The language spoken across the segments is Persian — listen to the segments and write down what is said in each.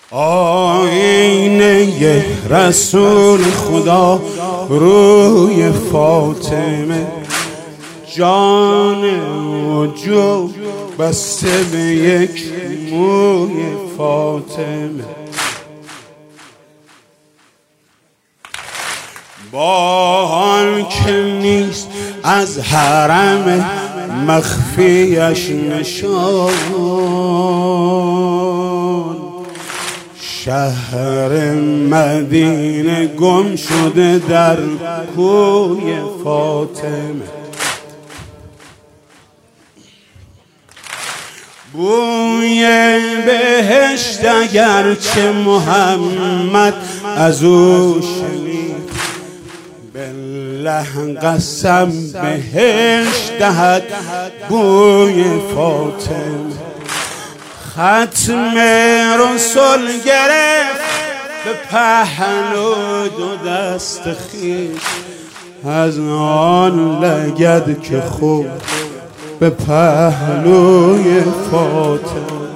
آینه رسول خدا روی فاطمه، جان وجود بسته به یک موی فاطمه. با آن که نیست از حرم مخفیش نشان، شهر مدینه گم شده در کوی فاطمه. بوی بهشت اگرچه محمد از او شنید، بالله قسم بهشت دهد بوی فاطمه. ختم رسول گرفت به پهلو دو دست خویش، از آن لگد که خوب به پهلوی فاطمه.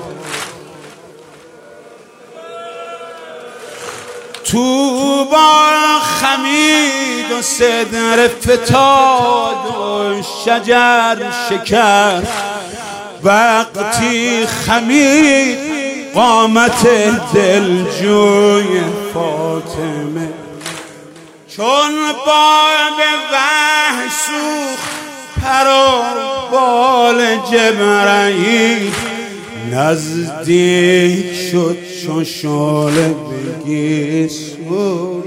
طوبی خمید و صدر فتاد و شجر شکر، وقتی خمید قامت دلجوی فاطمه. چون باد وحی سوخت پر و بال جبرئیل، نزدیک شد چون شعله بگی سوی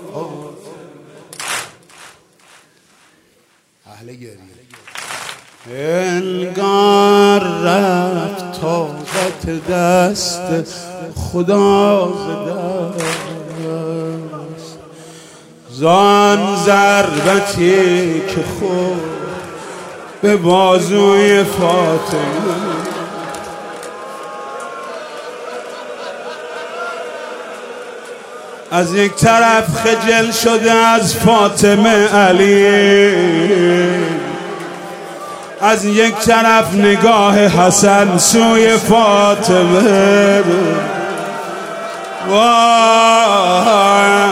اهل گریه. انگار رفت طاقت دست خدا ز دست، زان ضربتی که خورد به بازوی فاطمه. از یک طرف خجل شده از فاطمه علی، از یک طرف نگاه حسن سوی فاطمه. وای